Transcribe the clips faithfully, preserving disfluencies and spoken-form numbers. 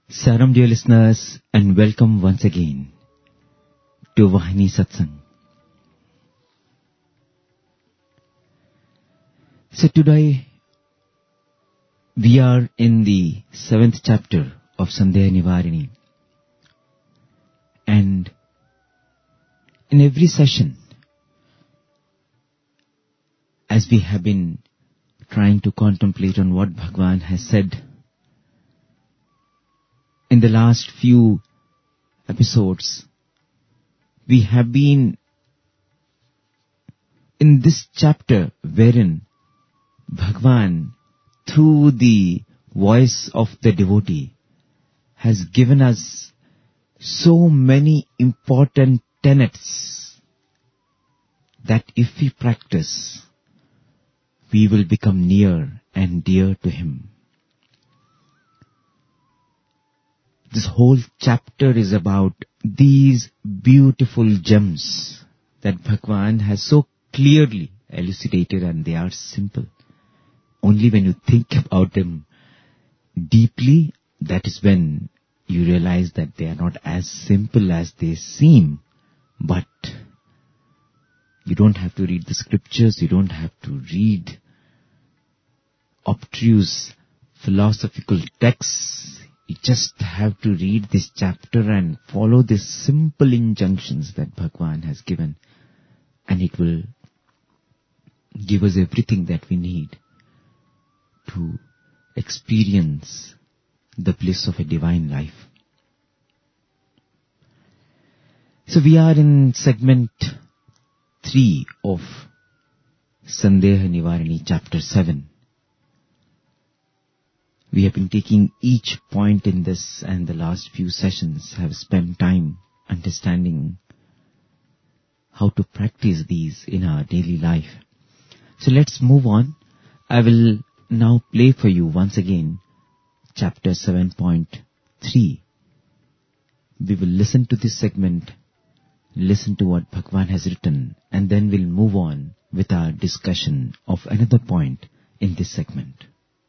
Salam, dear listeners, and welcome once again to Vahini Satsang. So today we are in the seventh chapter of Sandeha Nivarini, and in every session, as we have been trying to contemplate on what Bhagwan has said, in the last few episodes, we have been in this chapter wherein Bhagwan, through the voice of the devotee, has given us so many important tenets that if we practice, we will become near and dear to Him. This whole chapter is about these beautiful gems that Bhagwan has so clearly elucidated, and they are simple. Only when you think about them deeply, that is when you realize that they are not as simple as they seem. But you don't have to read the scriptures, you don't have to read obtruse philosophical texts. You just have to read this chapter and follow the simple injunctions that Bhagwan has given, and it will give us everything that we need to experience the bliss of a divine life. So we are in segment three of Sandeha Nivarini, chapter seven. We have been taking each point in this, and the last few sessions have spent time understanding how to practice these in our daily life. So let's move on. I will now play for you once again chapter seven point three. We will listen to this segment, listen to what Bhagwan has written, and then we'll move on with our discussion of another point in this segment.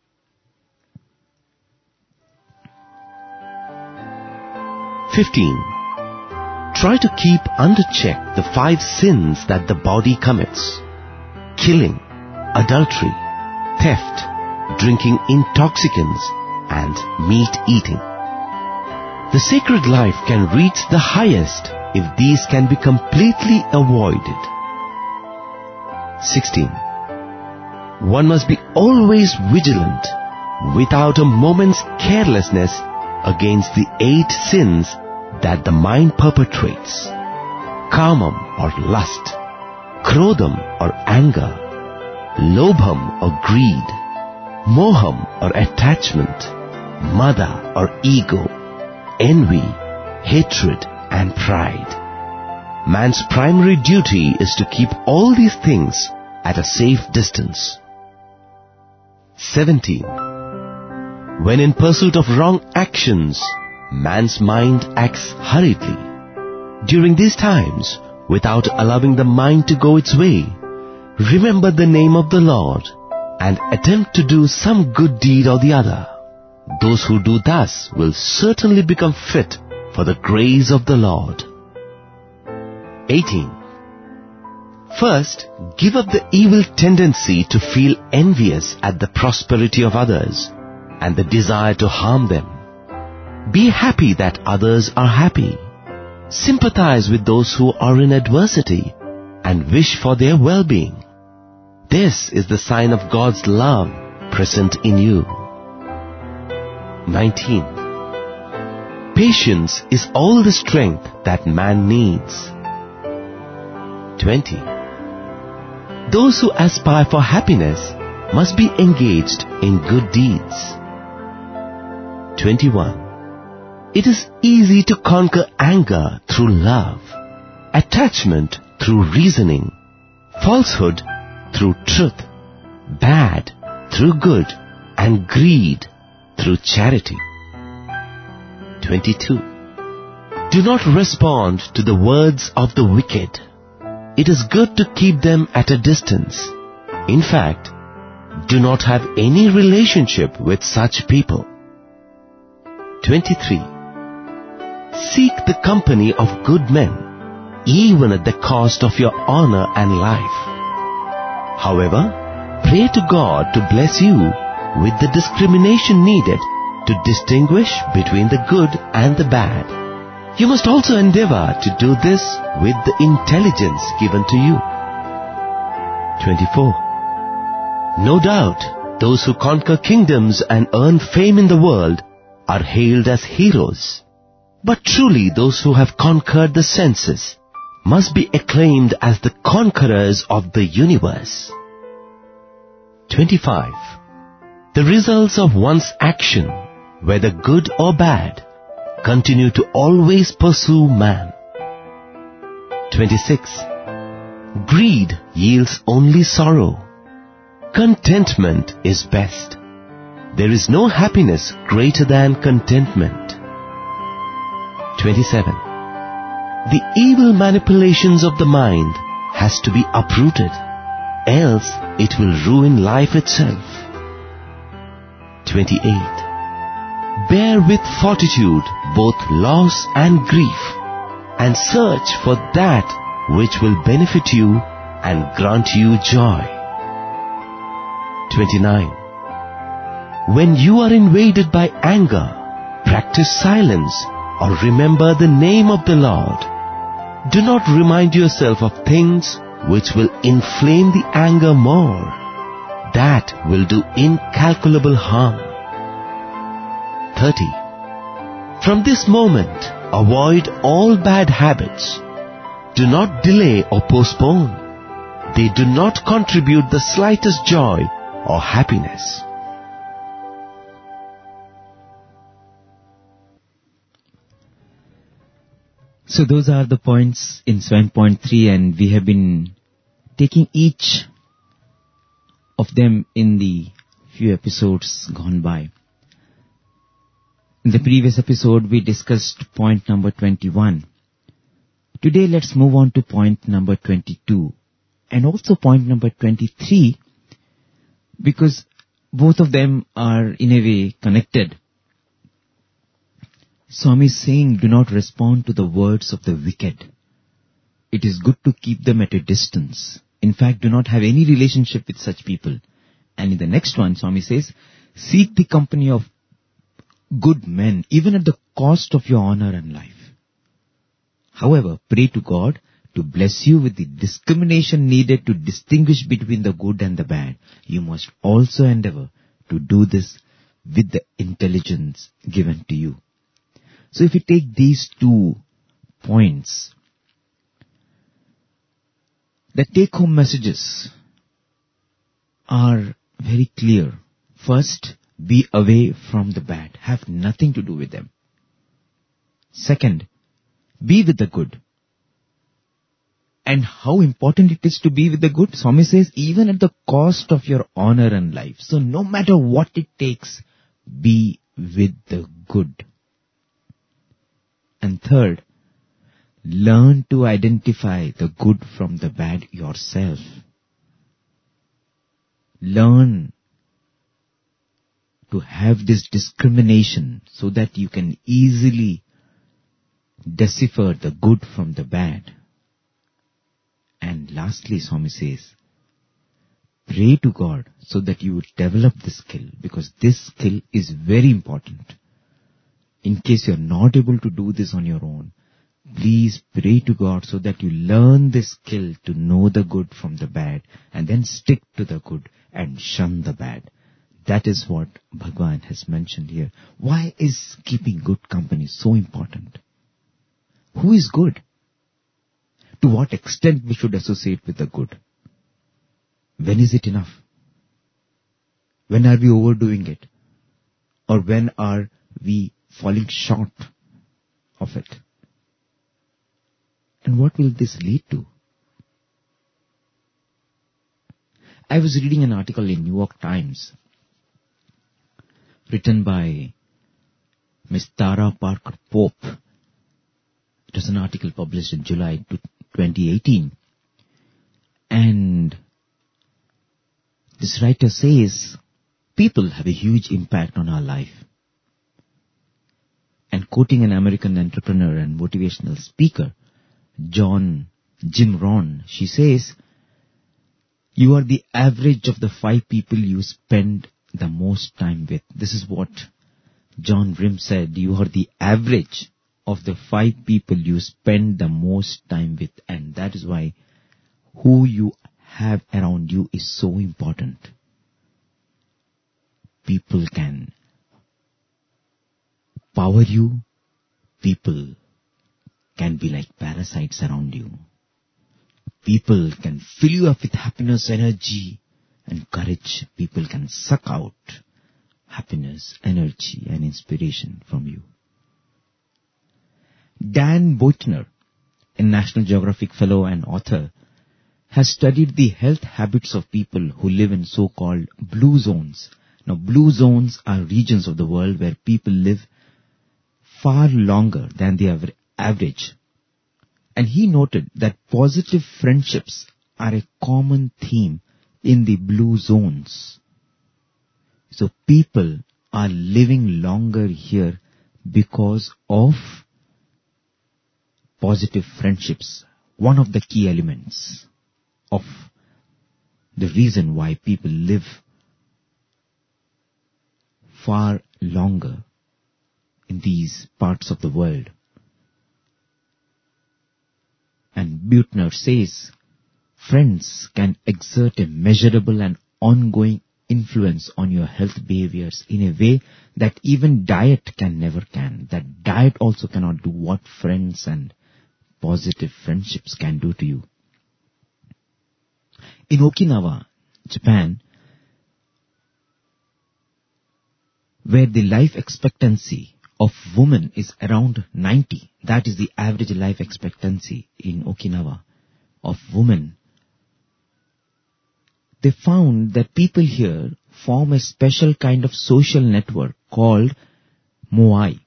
fifteen. Try to keep under check the five sins that the body commits: killing, adultery, theft, drinking intoxicants, and meat eating. The sacred life can reach the highest if these can be completely avoided. sixteen. One must be always vigilant, without a moment's carelessness, against the eight sins that the mind perpetrates: kamam or lust, krodham or anger, lobham or greed, moham or attachment, mada or ego, envy, hatred and pride. Man's primary duty is to keep all these things at a safe distance. seventeen. When in pursuit of wrong actions, man's mind acts hurriedly. During these times, without allowing the mind to go its way, remember the name of the Lord and attempt to do some good deed or the other. Those who do thus will certainly become fit for the grace of the Lord. eighteen. First, give up the evil tendency to feel envious at the prosperity of others and the desire to harm them. Be happy that others are happy. Sympathize with those who are in adversity and wish for their well-being. This is the sign of God's love present in you. nineteen. Patience is all the strength that man needs. twenty. Those who aspire for happiness must be engaged in good deeds. twenty-one. It is easy to conquer anger through love, attachment through reasoning, falsehood through truth, bad through good, and greed through charity. twenty-two. Do not respond to the words of the wicked. It is good to keep them at a distance. In fact, do not have any relationship with such people. twenty-three. Seek the company of good men, even at the cost of your honor and life. However, pray to God to bless you with the discrimination needed to distinguish between the good and the bad. You must also endeavor to do this with the intelligence given to you. twenty-four. No doubt, those who conquer kingdoms and earn fame in the world are hailed as heroes. But truly those who have conquered the senses must be acclaimed as the conquerors of the universe. twenty-five. The results of one's action, whether good or bad, continue to always pursue man. twenty-six. Greed yields only sorrow. Contentment is best. There is no happiness greater than contentment. twenty-seven. The evil manipulations of the mind has to be uprooted, else it will ruin life itself. twenty-eight. Bear with fortitude both loss and grief, and search for that which will benefit you and grant you joy. twenty-nine. When you are invaded by anger, practice silence or remember the name of the Lord. Do not remind yourself of things which will inflame the anger more. That will do incalculable harm. thirty. From this moment, avoid all bad habits. Do not delay or postpone. They do not contribute the slightest joy or happiness. So those are the points in seven point three, and we have been taking each of them in the few episodes gone by. In the previous episode, we discussed point number twenty-one. Today, let's move on to point number twenty-two and also point number twenty-three, because both of them are in a way connected. Swami is saying, do not respond to the words of the wicked. It is good to keep them at a distance. In fact, do not have any relationship with such people. And in the next one, Swami says, seek the company of good men, even at the cost of your honor and life. However, pray to God to bless you with the discrimination needed to distinguish between the good and the bad. You must also endeavor to do this with the intelligence given to you. So if we take these two points, the take-home messages are very clear. First, be away from the bad. Have nothing to do with them. Second, be with the good. And how important it is to be with the good? Swami says, even at the cost of your honor and life. So no matter what it takes, be with the good. And third, learn to identify the good from the bad yourself. Learn to have this discrimination so that you can easily decipher the good from the bad. And lastly, Swami says, pray to God so that you would develop this skill, because this skill is very important. In case you're not able to do this on your own, please pray to God so that you learn this skill to know the good from the bad and then stick to the good and shun the bad. That is what Bhagwan has mentioned here. Why is keeping good company so important? Who is good? To what extent we should associate with the good? When is it enough? When are we overdoing it? Or when are we falling short of it? And what will this lead to? I was reading an article in New York Times written by Miss Tara Parker Pope. It was an article published in July twenty eighteen. And this writer says, people have a huge impact on our life. And quoting an American entrepreneur and motivational speaker, John Jim Rohn, she says, "You are the average of the five people you spend the most time with." This is what John Grimm said. You are the average of the five people you spend the most time with. And that is why who you have around you is so important. People can power you. People can be like parasites around you. People can fill you up with happiness, energy, and courage. People can suck out happiness, energy, and inspiration from you. Dan Buettner, a National Geographic Fellow and author, has studied the health habits of people who live in so-called blue zones. Now, blue zones are regions of the world where people live far longer than the average. And he noted that positive friendships are a common theme in the blue zones. So people are living longer here because of positive friendships. One of the key elements of the reason why people live far longer in these parts of the world. And Buettner says, friends can exert a measurable and ongoing influence on your health behaviors in a way that even diet can never can. That diet also cannot do what friends and positive friendships can do to you. In Okinawa, Japan, where the life expectancy of women is around ninety, that is the average life expectancy in Okinawa of women, they found that people here form a special kind of social network called moai.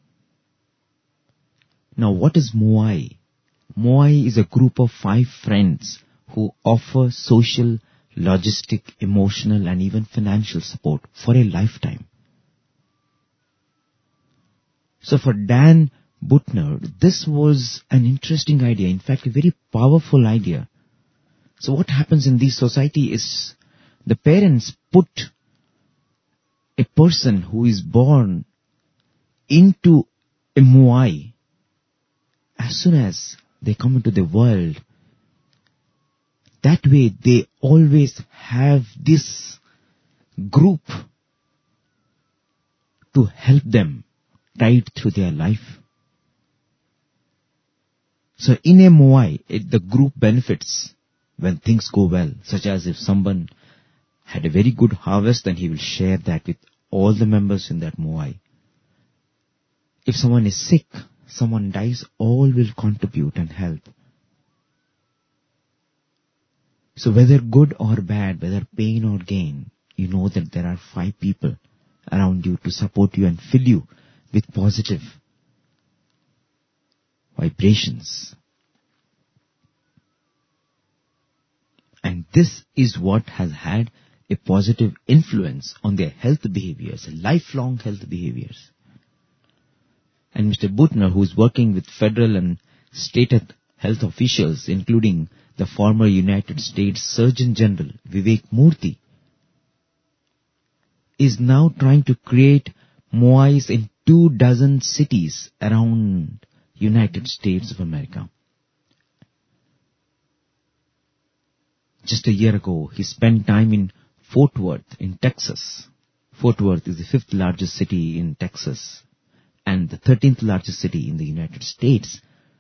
Now, what is moai? Moai is a group of five friends who offer social, logistic, emotional, and even financial support for a lifetime. So for Dan Buettner, this was an interesting idea, in fact a very powerful idea. So what happens in this society is the parents put a person who is born into a moai as soon as they come into the world. That way they always have this group to help them guide through their life. So in a moai, it, the group benefits when things go well, such as if someone had a very good harvest, then he will share that with all the members in that moai. If someone is sick, someone dies, all will contribute and help. So whether good or bad, whether pain or gain, you know that there are five people around you to support you and fill you with positive vibrations. And this is what has had a positive influence on their health behaviors, lifelong health behaviors. And Mister Buettner, who is working with federal and state health officials, including the former United States Surgeon General Vivek Murthy, is now trying to create moais in two dozen cities around United States of America. Just a year ago, he spent time in Fort Worth in Texas. Fort Worth is the fifth largest city in Texas and the thirteenth largest city in the United States.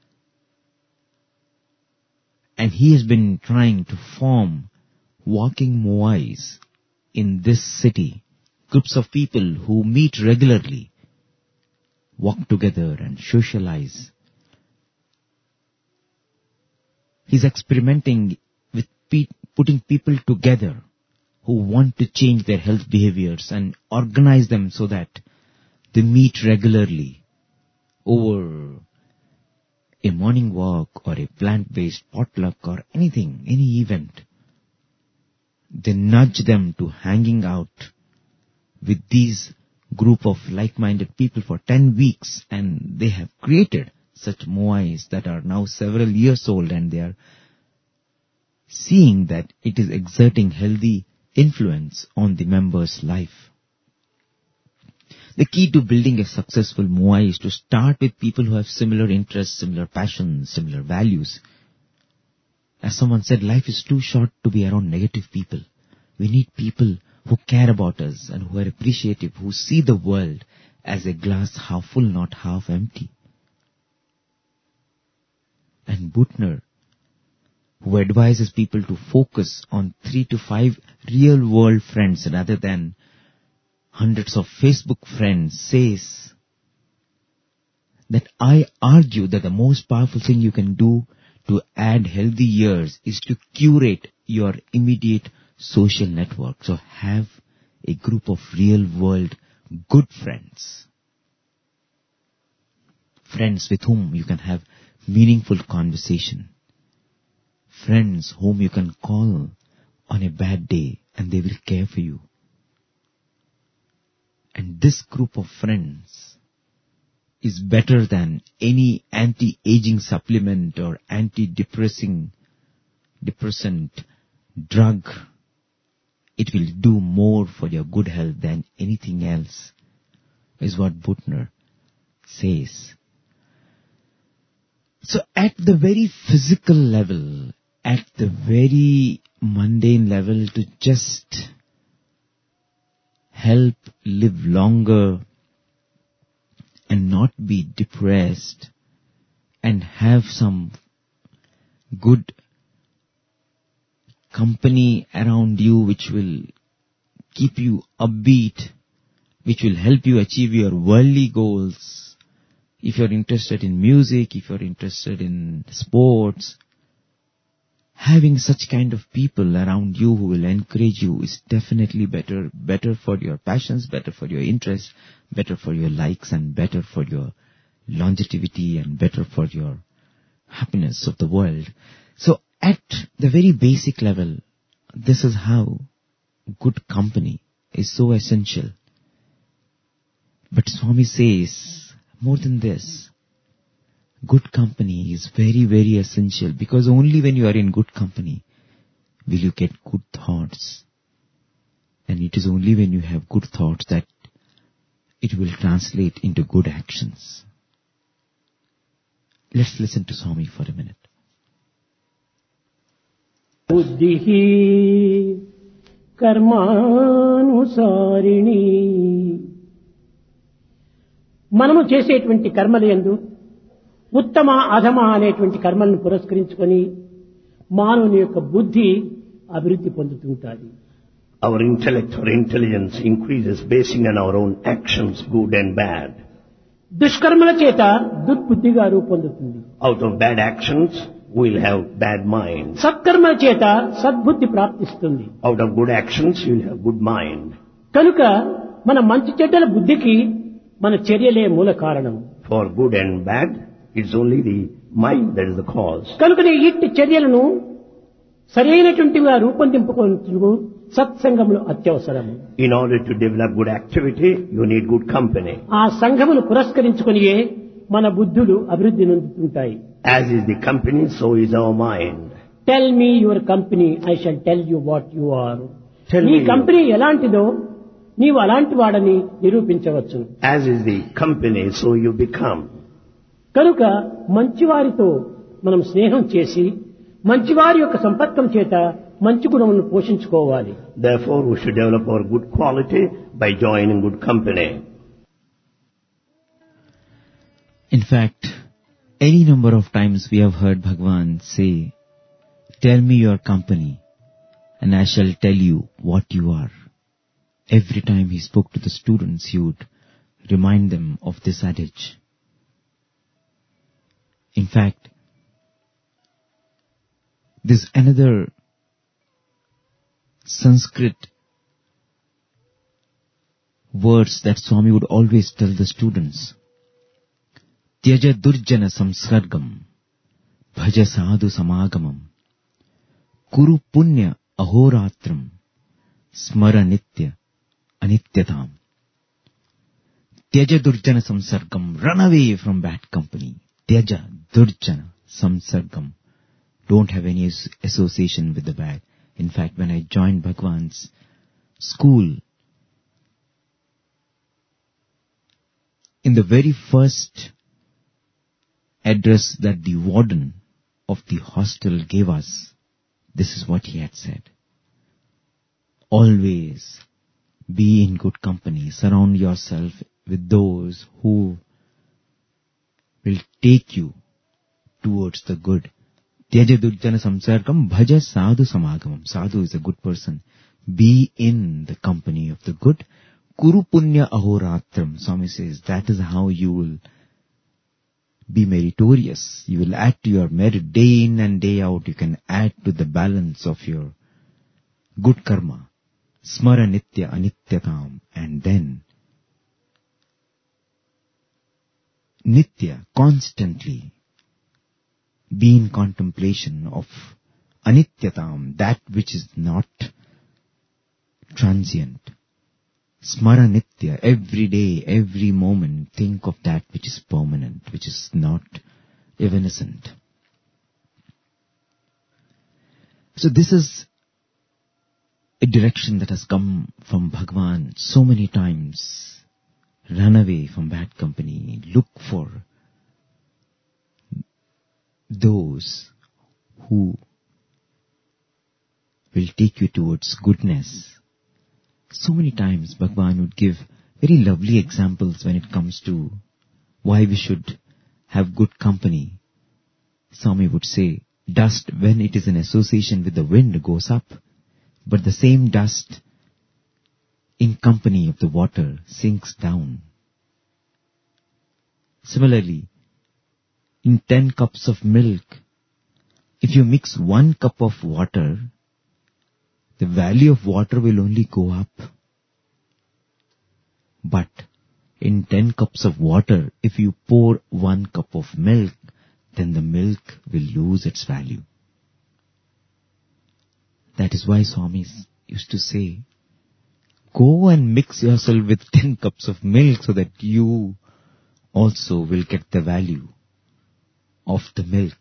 And he has been trying to form walking moais in this city, groups of people who meet regularly, walk together and socialize. He's experimenting with pe- putting people together who want to change their health behaviors and organize them so that they meet regularly over a morning walk or a plant-based potluck or anything, any event. They nudge them to hanging out with these group of like-minded people for ten weeks, and they have created such moais that are now several years old, and they are seeing that it is exerting healthy influence on the members' life. The key to building a successful moai is to start with people who have similar interests, similar passions, similar values. As someone said, life is too short to be around negative people. We need people who care about us and who are appreciative, who see the world as a glass half full, not half empty. And Buttner, who advises people to focus on three to five real-world friends rather than hundreds of Facebook friends, says that I argue that the most powerful thing you can do to add healthy years is to curate your immediate social network. So have a group of real-world good friends. Friends with whom you can have meaningful conversation. Friends whom you can call on a bad day and they will care for you. And this group of friends is better than any anti-aging supplement or anti-depressing depressant drug. It will do more for your good health than anything else, is what Buttner says. So at the very physical level, at the very mundane level, to just help live longer and not be depressed and have some good company around you which will keep you upbeat, which will help you achieve your worldly goals. If you're interested in music, if you're interested in sports, having such kind of people around you who will encourage you is definitely better, better for your passions, better for your interests, better for your likes, and better for your longevity, and better for your happiness of the world. So at the very basic level, this is how good company is so essential. But Swami says, more than this, good company is very, very essential, because only when you are in good company will you get good thoughts. And it is only when you have good thoughts that it will translate into good actions. Let's listen to Swami for a minute. Buddhihi karmanusarini. మనము చేసేటువంటి కర్మలయందు ఉత్తమ అధమ అనేటువంటి కర్మలను పురస్కరించుకొని మానవుని యొక్క బుద్ధి అభివృద్ధి పొందుతుంటాది. Our intellect or intelligence increases basing on our own actions, good and bad. దుష్కర్మల చేత దుర్బుద్ధిగా రూపొందుతుంది. Out of bad actions, we'll have bad mind. సత్కర్మల చేత సద్బుద్ధి ప్రాప్తిస్తుంది. Out of good actions, you'll have good mind. కనుక మన మంచి చెడ్డల బుద్ధికి మన చర్యలే మూల కారణం. For good and bad, it's only the mind that is the cause. కనుకనే ఇట్టి చర్యలను సరైనటువంటిగా రూపొందింపుకొనుటకు సత్సంగములు అత్యవసరము. In order to develop good activity, you need good company. ఆ సంఘమును పురస్కరించుకొనియే మన బుద్ధులు అభివృద్ధి నొందుతుంటాయి. As is the company, so is our mind. Tell me your company, I shall tell you what you are. Tell నీ me కంపెనీ ఎలాంటిదో నీవు అలాంటి వాడని నిరూపించవచ్చు. As is the company, so you become. కనుక మంచివారితో మనం స్నేహం చేసి మంచివారి యొక్క సంపర్కం చేత మంచి గుణములను పోషించుకోవాలి. Therefore, we should develop our good quality by joining good company. In fact, any number of times we have heard Bhagavan say, "Tell me your company, and I shall tell you what you are." Every time he spoke to the students, he would remind them of this adage. In fact, there's another Sanskrit words that Swami would always tell the students. Tyaja durjana samsargam, bhaja sadhu samagamam, kuru punya ahoratram, smara nitya anityatam. Tyaja durjana samsargam. Run away from bad company. Tyaja durjana samsargam. Don't have any association with the bad. In fact, when I joined Bhagwan's school, in the very first address that the warden of the hostel gave us, this is what he had said. Always be in good company. Surround yourself with those who will take you towards the good. Tyaja durjana samsargam bhaja sadhu samagamam. Sadhu is a good person. Be in the company of the good. Kuru punya ahoratram. Swami says that is how you will be meritorious. You will add to your merit day in and day out. You can add to the balance of your good karma. Smara nitya anityatam. And then nitya, constantly be in contemplation of anityatam, that which is not transient. Smara nitya, every day, every moment, think of that which is permanent, which is not evanescent. So this is a direction that has come from Bhagwan so many times. Run away from bad company. Look for those who will take you towards goodness. So many times Bhagwan would give very lovely examples when it comes to why we should have good company. Swami would say, dust when it is in association with the wind goes up, but the same dust in company of the water sinks down. Similarly, in ten cups of milk, if you mix one cup of water, the value of water will only go up. But in ten cups of water, if you pour one cup of milk, then the milk will lose its value. That is why Swami used to say, go and mix yourself with ten cups of milk so that you also will get the value of the milk.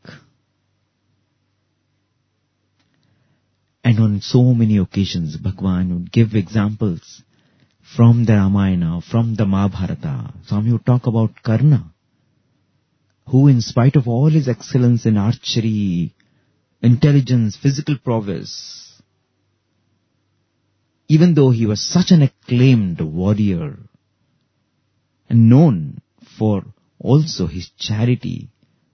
And on so many occasions, Bhagwan would give examples from the Ramayana, from the Mahabharata. Swami would talk about Karna, who in spite of all his excellence in archery, intelligence, physical prowess, even though he was such an acclaimed warrior and known for also his charity,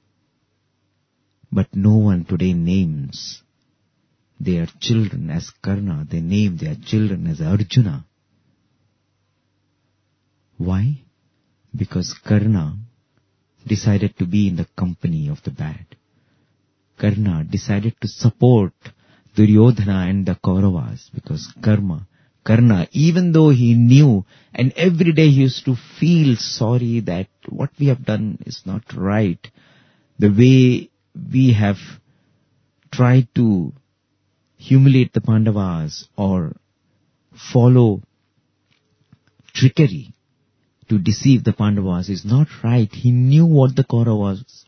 but no one today names their children as Karna. They name their children as Arjuna. Why? Because Karna decided to be in the company of the bad. Karna decided to support Duryodhana and the Kauravas because Karma, Karna, even though he knew and every day he used to feel sorry that what we have done is not right, the way we have tried to humiliate the Pandavas or follow trickery to deceive the Pandavas is not right. He knew what the Kauravas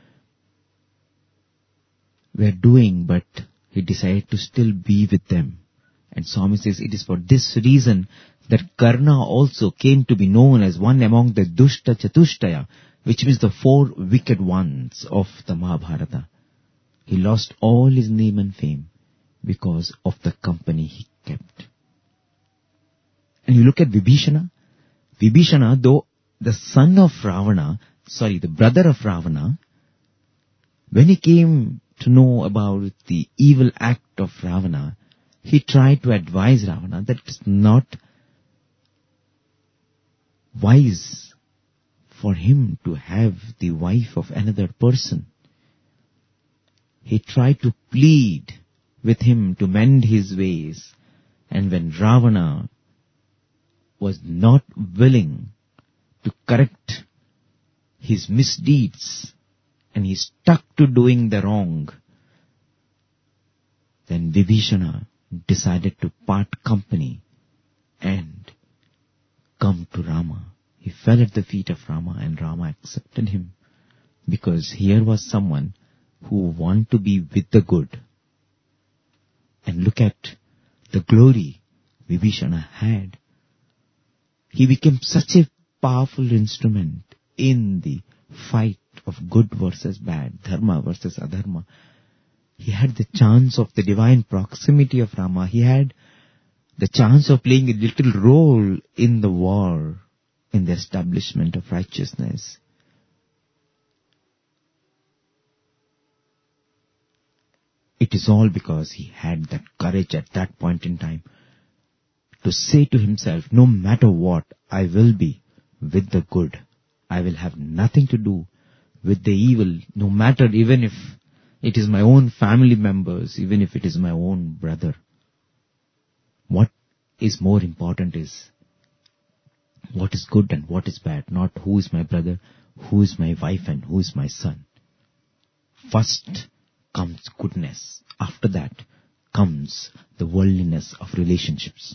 were doing, but he decided to still be with them. And Swami says it is for this reason that Karna also came to be known as one among the Dushta Chatushtaya, which means the four wicked ones of the Mahabharata. He lost all his name and fame because of the company he kept. And you look at Vibhishana. Vibhishana, though the son of Ravana, sorry, the brother of Ravana, when he came to know about the evil act of Ravana, he tried to advise Ravana that it's not wise for him to have the wife of another person. He tried to plead with him to mend his ways, and when Ravana was not willing to correct his misdeeds and he stuck to doing the wrong, then Vibhishana decided to part company and come to Rama. He fell at the feet of Rama, and Rama accepted him, because here was someone who wanted to be with the good. And look at the glory Vibhishana had. He became such a powerful instrument in the fight of good versus bad, dharma versus adharma. He had the chance of the divine proximity of Rama. He had the chance of playing a little role in the war, in the establishment of righteousness. It is all because he had that courage at that point in time to say to himself, no matter what, I will be with the good. I will have nothing to do with the evil, no matter even if it is my own family members, even if it is my own brother. What is more important is what is good and what is bad, not who is my brother, who is my wife and who is my son. First comes goodness. After that comes the worldliness of relationships.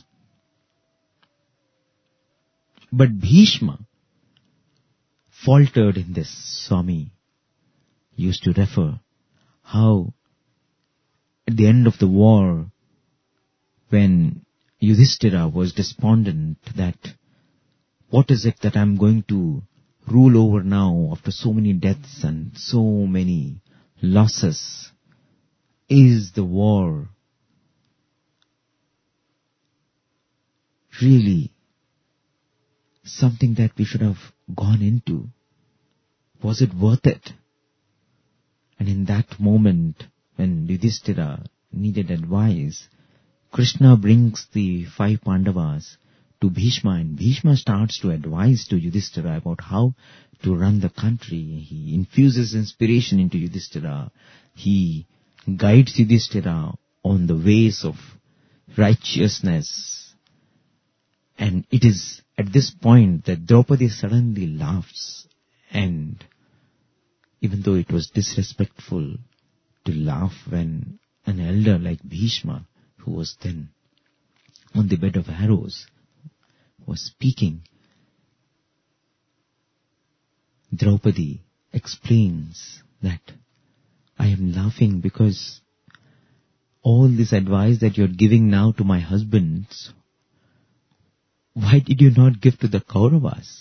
But Bhishma faltered in this. Swami used to refer how at the end of the war, when Yudhishthira was despondent that what is it that I'm going to rule over now after so many deaths and so many losses? Is the war really something that we should have gone into? Was it worth it? And in that moment, when Yudhishthira needed advice, Krishna brings the five Pandavas to Bhishma, and Bhishma starts to advise to Yudhishthira about how to run the country. He infuses inspiration into Yudhishthira. He guides Yudhishthira on the ways of righteousness. And it is at this point that Draupadi suddenly laughs, and even though it was disrespectful to laugh when an elder like Bhishma, who was then on the bed of arrows, was speaking, Draupadi explains that I am laughing because all this advice that you're giving now to my husbands, why did you not give to the Kauravas?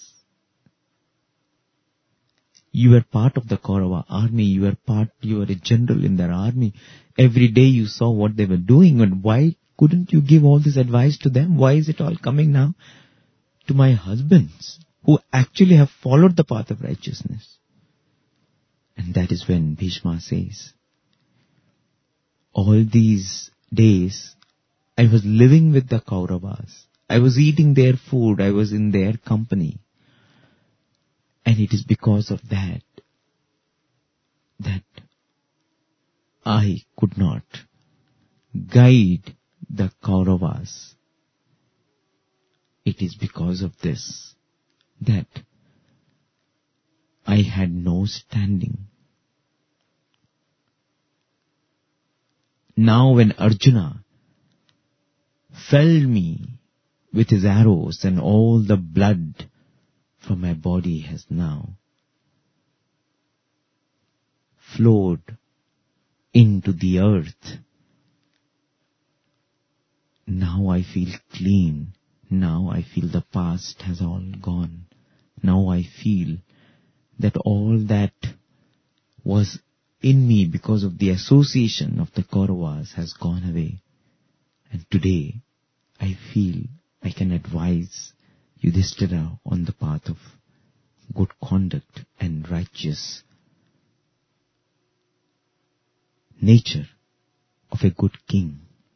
You were part of the Kaurava army. You were part, you were a general in their army. Every day you saw what they were doing, and why couldn't you give all this advice to them? Why is it all coming now to my husbands who actually have followed the path of righteousness? And that is when Bhishma says, all these days I was living with the Kauravas. I was eating their food. I was in their company. And it is because of that, that I could not guide the Kauravas. It is because of this that I had no standing. Now when Arjuna felled me with his arrows, and all the blood from my body has now flowed into the earth, now I feel clean. Now I feel the past has all gone. Now I feel that all that was in me because of the association of the Kauravas has gone away. And today I feel I can advise Yudhishthira on the path of good conduct and righteous nature of a good king.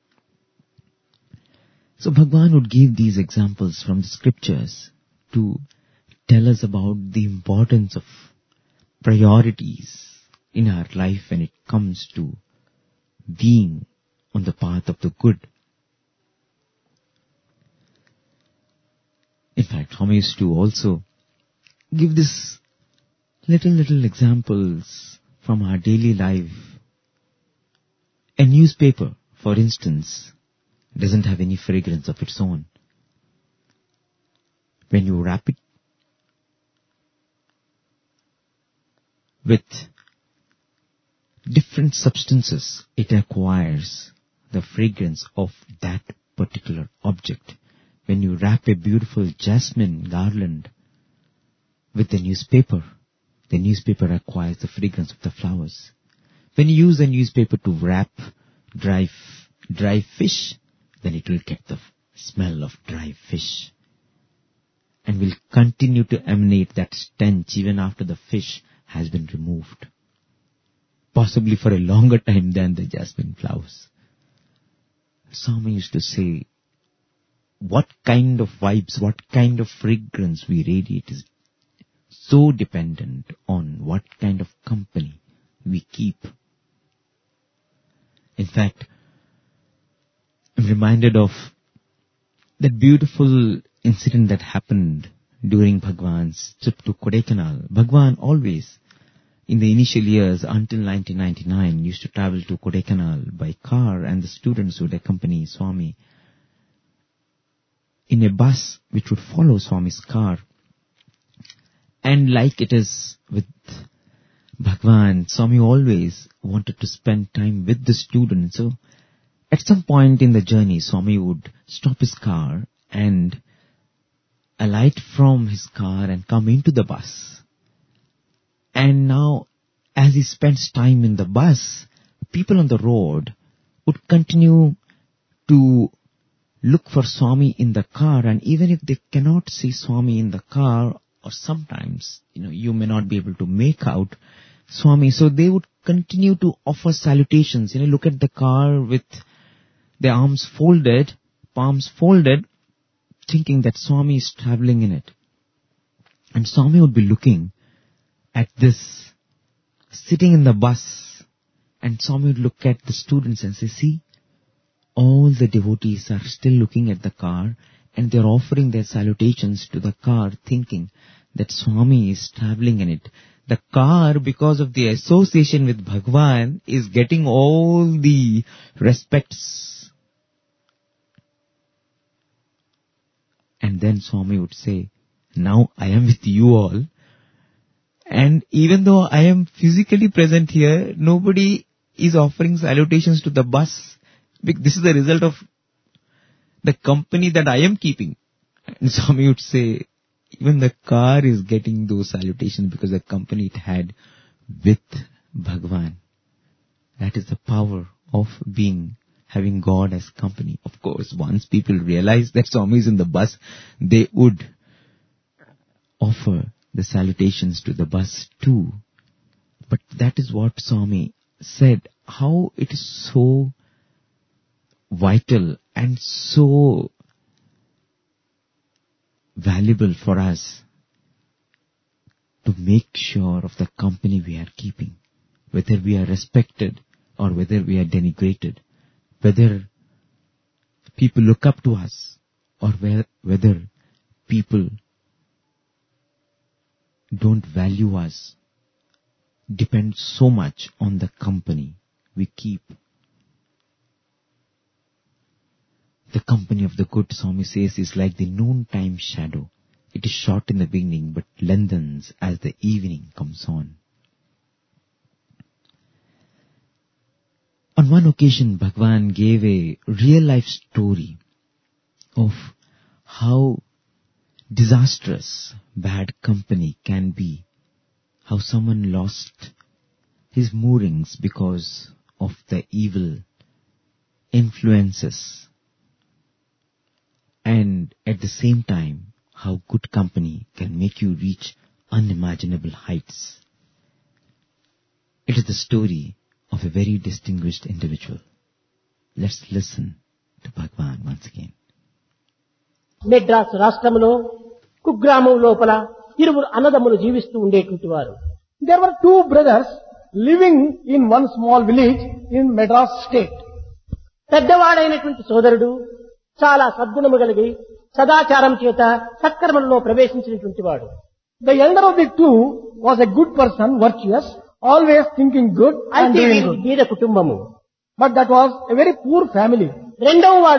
So Bhagwan would give these examples from the scriptures to tell us about the importance of priorities in our life when it comes to being on the path of the good. In fact, Swami used to also give this little, little examples from our daily life. A newspaper, for instance, doesn't have any fragrance of its own. When you wrap it with different substances, it acquires the fragrance of that particular object. When you wrap a beautiful jasmine garland with the newspaper, the newspaper acquires the fragrance of the flowers. When you use a newspaper to wrap dry, f- dry fish, then it will get the smell of dry fish and will continue to emanate that stench even after the fish has been removed, possibly for a longer time than the jasmine flowers. Swami used to say, what kind of vibes, what kind of fragrance we radiate is so dependent on what kind of company we keep. In fact, I'm reminded of that beautiful incident that happened during Bhagwan's trip to Kodaikanal. Bhagwan always, in the initial years until nineteen ninety-nine, used to travel to Kodaikanal by car, and the students would accompany Swami in a bus which would follow Swami's car. And like it is with Bhagwan, Swami always wanted to spend time with the students. So at some point in the journey, Swami would stop his car and alight from his car and come into the bus. And now, as he spends time in the bus, people on the road would continue to look for Swami in the car, and even if they cannot see Swami in the car, or sometimes, you know, you may not be able to make out Swami, so they would continue to offer salutations. You know, look at the car with their arms folded, palms folded, thinking that Swami is traveling in it. And Swami would be looking at this, sitting in the bus, and Swami would look at the students and say, see, all the devotees are still looking at the car, and they're offering their salutations to the car, thinking that Swami is traveling in it. The car, because of the association with Bhagwan, is getting all the respects. And then Swami would say, now I am with you all, and even though I am physically present here, nobody is offering salutations to the bus. This is the result of the company that I am keeping. And Swami would say, even the car is getting those salutations because the company it had with Bhagwan. That is the power of being, having God as company. Of course, once people realize that Swami is in the bus, they would offer the salutations to the bus too. But that is what Swami said, how it is so vital and so valuable for us to make sure of the company we are keeping, whether we are respected or whether we are denigrated, whether people look up to us or whether people don't value us, depends so much on the company we keep. The company of the good, Swami says, is like the noontime shadow. It is short in the beginning, but lengthens as the evening comes on. On one occasion, Bhagwan gave a real-life story of how disastrous bad company can be, how someone lost his moorings because of the evil influences, and at the same time, how good company can make you reach unimaginable heights. It is the story of a very distinguished individual. Let's listen to Bhagwan once again. Madras రాష్ట్రంలో కుగ్రామం లోపల ఇరువురు అన్నదమ్ములు జీవిస్తూ ఉండేటువంటి వారు. There were two brothers living in one small village in Madras state. పెద్దవాడైనటువంటి సోదరుడు చాలా సద్గుణము కలిగి సదాచారం చేత సత్కర్మలలో ప్రవేశించినటువంటి వాడు. The elder of the two was a good person, virtuous, always thinking good and అయితే doing వీరికి good. బీద కుటుంబము. But that was a very poor family. రెండవ వాడు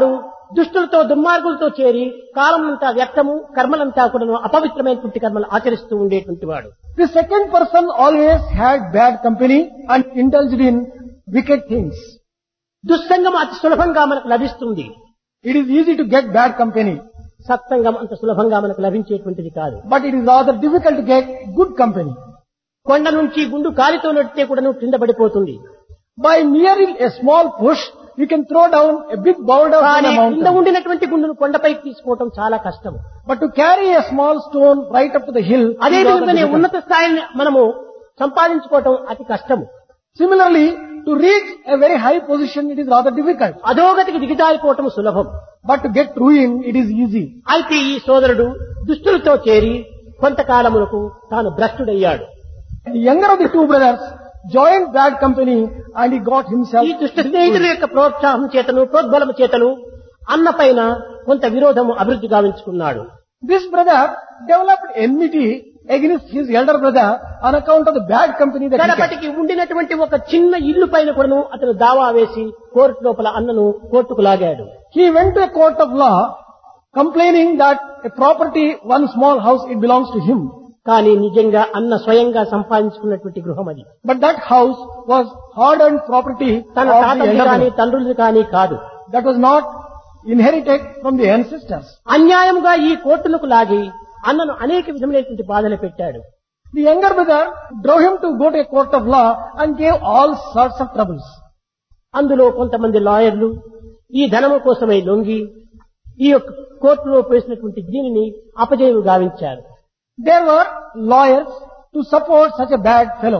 దుష్టులతో దుర్మార్గులతో చేరి కాలమంతా వ్యర్థము, కర్మలంతా కూడా అపవిత్రమైనటువంటి కర్మలు ఆచరిస్తూ ఉండేటువంటి వాడు. The second person always had bad company and indulged in wicked things. దుస్సంగం అతి సులభంగా మనకు లభిస్తుంది. It is easy to get bad company, సత్సంగం అంత సులభంగా మనకు లభించేటువంటిది కాదు. but it is rather difficult to get good company. కొండ నుంచి గుండు కాలితో నడితే కూడా నువ్వు కింద పడిపోతుంది. By nearing a small push, you can throw down a big boulder on కానీ a కింద mountain. ఉండినటువంటి గుండును కొండపైకి తీసుకోవటం చాలా కష్టం. But to carry a small stone right up to the hill అదే is rather విధంగానే difficult. ఉన్నత స్థాయిని మనము సంపాదించుకోవటం అతి కష్టము. Similarly, to reach a very high position, it is rather difficult. అధోగతికి దిగజారిపోవటం సులభం. But to get ruin, it is easy. అయితే ఈ సోదరుడు దుష్టులతో చేరి కొంతకాలములకు తాను భ్రష్టుడయ్యాడు. The younger of the two brothers joined bad company and he got himself. ఈ దుష్ట స్నేహితుల యొక్క ప్రోత్సాహం చేతను ప్రోద్బలము చేతను అన్న పైన కొంత విరోధము అభివృద్ధి గావించుకున్నాడు. This brother developed enmity against his elder brother on account of the bad company that he kept. గడపటికి ఉండినటువంటి ఒక చిన్న ఇల్లు పైన కూడాను అతను దావా వేసి కోర్టు లోపల అన్నను కోర్టుకు లాగాడు. He went to a court of law complaining that a property, one small house, it belongs to him. కానీ నిజంగా అన్న స్వయంగా సంపాదించుకున్నటువంటి గృహం అది. But that house was hard-earned property తన of the తాతలు elder కానీ brother. తండ్రులు కానీ కాదు. That was not inherited from the ancestors. అన్యాయంగా ఈ కోర్టులకు లాగి అన్నను అనేక విధములైనటువంటి బాధలు పెట్టాడు. The younger brother drove him to go to a court of law and gave all sorts of troubles. అందులో కొంతమంది లాయర్లు ఈ ధనము కోసమై లొంగి ఈ యొక్క కోర్టులో వేసినటువంటి దీనిని అపజయం గావించారు. There were lawyers to support such a bad fellow.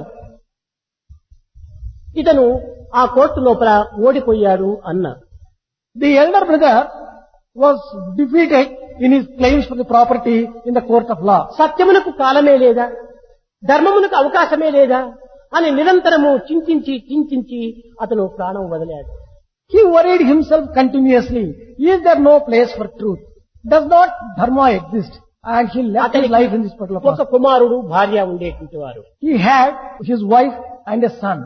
ఇతను ఆ కోర్టు లోపల ఓడిపోయాడు అన్న. The elder brother was defeated in his claims for the property in the court of law. సత్యమునకు కాలమే లేదా, ధర్మమునకు అవకాశమే లేదా అని నిరంతరము చింతించి చింతించి అతను ప్రాణం వదిలాడు. He worried himself continuously. Is there no place for truth? Does not dharma exist? And he left his life in this particular ఒక process. కుమారుడు భార్య ఉండేటువంటి వారు. He had his wife and a son.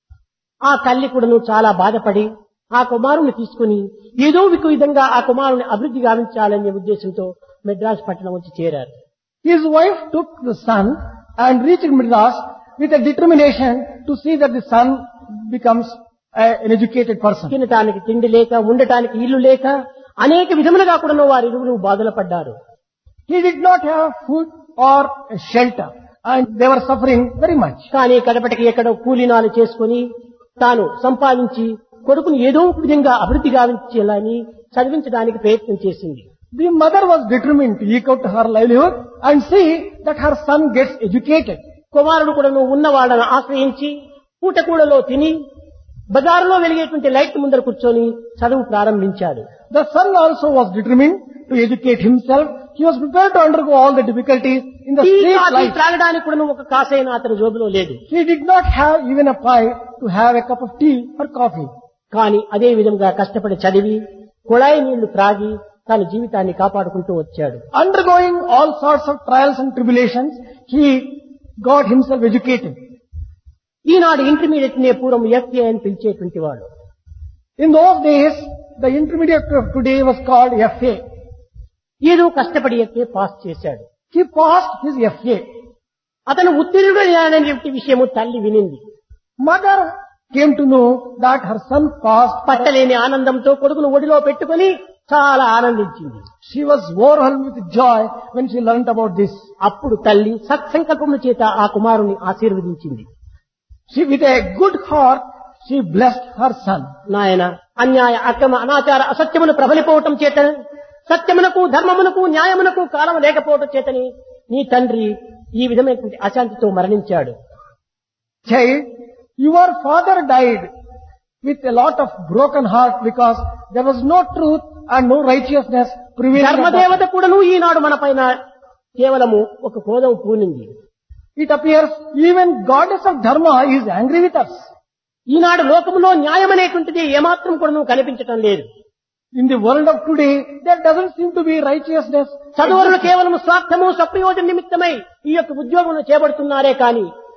ఆ తల్లి కూడాను చాలా బాధపడి ఆ కుమారుని తీసుకుని ఏదో ఒక విధంగా ఆ కుమారుని అభివృద్ధి గావించాలనే ఉద్దేశంతో మెడ్రాస్ పట్టణం వచ్చి చేరారు. His wife took the son and reached Madras with a determination to see that the son becomes a, an educated person. తినటానికి తిండి లేక, ఉండటానికి ఇల్లు లేక అనేక విధములుగా కూడాను వారి ఇరువురు బాధలు పడ్డారు. He did not have food or a shelter and they were suffering very much. కానీ కడపటికి ఎక్కడో కూలీనాలు చేసుకుని తాను సంపాదించి కొడుకుని ఏదో ఒక విధంగా అభివృద్ధి గావించాలని చదివించడానికి ప్రయత్నం చేసింది. The mother was determined to eke out her livelihood and see that her son gets educated. కుమారుడు కూడా నువ్వు ఉన్న వాళ్ళను ఆశ్రయించి పూటకూడలో తిని బజారులో వెలిగేటువంటి లైట్ ముందర కూర్చొని చదువు ప్రారంభించాడు. The son also was determined to educate himself. He was prepared to undergo all the difficulties in the tea street coffee life. త్రాగడానికి కూడా నువ్వు ఒక కాసైనా అతని జోబులో లేదు. He did not have even a pie to have a cup of tea or coffee. కానీ అదే విధంగా కష్టపడి చదివి కుళాయి నీళ్లు త్రాగి తన జీవితాన్ని కాపాడుకుంటూ వచ్చాడు. Undergoing all sorts of trials and tribulations, he got himself educated. ఈనాడు ఇంటర్మీడియట్ నే పూర్వం ఎఫ్ఏ అని పిలిచేటువంటి వాడు. In those days, the intermediate of today was called F A. ఏదో కష్టపడి ఎఫ్ఏ పాస్ చేశాడు. He passed his F A. అతను ఉత్తీర్ణుడైనటువంటి విషయము తల్లి వినింది. Mother came to know that her son passed. పట్టలేని ఆనందంతో కొడుకును ఒడిలో పెట్టుకుని చాలా ఆనందించింది. She was overwhelmed with joy when she learnt about this. అప్పుడు తల్లి సత్సంకల్పముల చేత ఆ కుమారుని ఆశీర్వదించింది. She, with a good heart, she blessed her son. నాయన అన్యాయ అక్రమ అనాచార అసత్యమును ప్రబలిపోవటం చేత సత్యమునకు ధర్మమునకు న్యాయమునకు కాలం లేకపోవటం చేతని నీ తండ్రి ఈ విధమైనటువంటి అశాంతితో మరణించాడు. Child, your father died with a lot of broken heart because there was no truth and no righteousness prevailing. at that ధర్మదేవత కూడాను ఈనాడు మన పైన కేవలము ఒక క్రోధం పూనింది. It appears even goddess of dharma is angry with us. ఈనాడు లోకములో న్యాయం అనేటువంటిది ఏమాత్రం కూడా కనిపించటం లేదు. In the world of today, there doesn't seem to be righteousness. చదువులను కేవలం స్వార్థము స్వప్రయోజన నిమిత్తమై ఈ యొక్క ఉద్యోగంలో చేపడుతున్నారే కానీ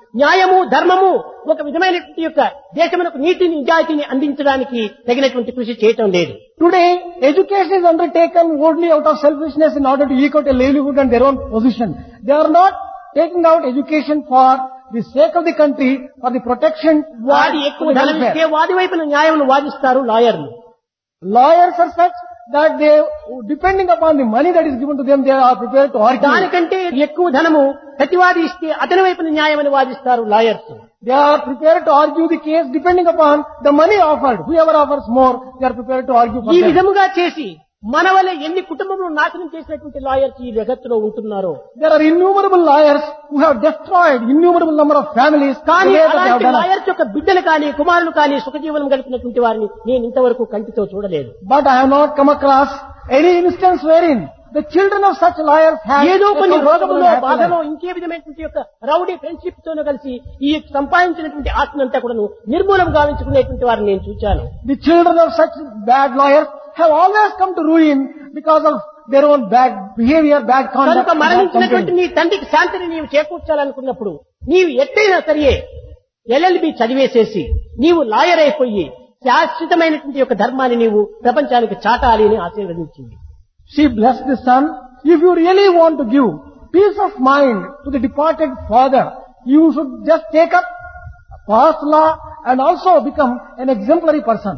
న్యాయము ధర్మము ఒక విధమైనటువంటి యొక్క దేశమునకు నీతిని నిజాయితీని అందించడానికి తగినటువంటి కృషి చేయటం లేదు. Today, education is undertaken only out of selfishness in order to eke out a livelihood and their own position. They are not taking out education for the sake of the country, for the protection వాడి and ఎక్కువ for the ధనం ఇస్తే welfare. వాడి వైపున న్యాయమును వాదిస్తారు లాయర్లు. Lawyers are such that they, depending upon the money that is given to them, they are prepared to argue. దానికంటే ఎక్కువ ధనము ప్రతివాది ఇస్తే అతని వైపున న్యాయమని వాదిస్తారు lawyers. They are prepared to argue the case depending upon the money offered. Whoever offers more, they are prepared to argue for ఈ them. విధముగా చేసి మన వల్ల ఎన్ని కుటుంబములు నాశనం చేసినటువంటి లాయర్స్ ఈ జగత్తులో ఉంటున్నారో. There are innumerable lawyers who have destroyed innumerable number of families. కానీ the way that they have అలాంటి done it. లాయర్స్ యొక్క బిడ్డలు కానీ కుమారులు కానీ సుఖజీవనం గడిపినటువంటి వారిని నేను ఇంతవరకు కంటితో చూడలేదు. But I have not come across any instance wherein the children of such lawyers have ఏదో a కొన్ని comfortable రోగములో and happy బాధలో life. ఇంకే విధమైనటువంటి యొక్క రౌడీ ఫ్రెండ్షిప్ తోనూ కలిసి ఈ సంపాదించినటువంటి ఆస్తినంతా కూడాను నిర్మూలం గావించుకునేటువంటి వారిని నేను చూచాను. The children of such bad lawyers have always come to ruin because of their own bad behavior, bad conduct. కనుక bad మరణించినటువంటి content. నీ తండ్రికి శాంతిని నీవు చేకూర్చాలనుకున్నప్పుడు నీవు ఎట్టయినా సరియే ఎల్ఎల్బి చదివేసేసి నీవు లాయర్ అయిపోయి శాశ్వతమైనటువంటి యొక్క ధర్మాన్ని నీవు ప్రపంచానికి చాటాలి అని ఆశీర్వదించింది. She blessed the son. If you really want to give peace of mind to the departed father, you should just take up past law and also become an exemplary person.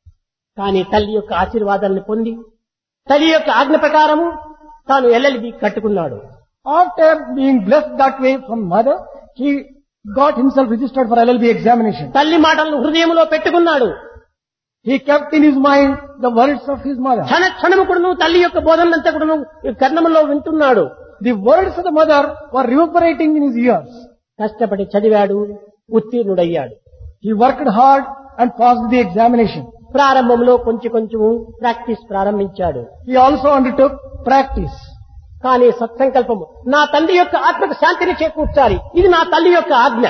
కానీ తల్లి యొక్క ఆశీర్వాదాలను పొంది తల్లి యొక్క ఆజ్ఞ ప్రకారము తాను ఎల్ఎల్బి కట్టుకున్నాడు. After being blessed that way from mother, he got himself registered for L L B examination. తల్లి మాటలను హృదయంలో పెట్టుకున్నాడు. He kept in his mind the words of his mother. క్షణ క్షణము కూడాను తల్లి యొక్క బోధనలంతా కూడాను కర్ణములో వింటున్నాడు. The words of the mother were reverberating in his ears. కష్టపడి చదివాడు, ఉత్తీర్ణుడయ్యాడు. He worked hard and passed the examination. ప్రారంభంలో కొంచెం కొంచెం ప్రాక్టీస్ ప్రారంభించాడు. He also undertook practice. కానీ సత్సంకల్పము నా తల్లి యొక్క ఆత్మకు శాంతిని చేకూర్చాలి, ఇది నా తల్లి యొక్క ఆజ్ఞ.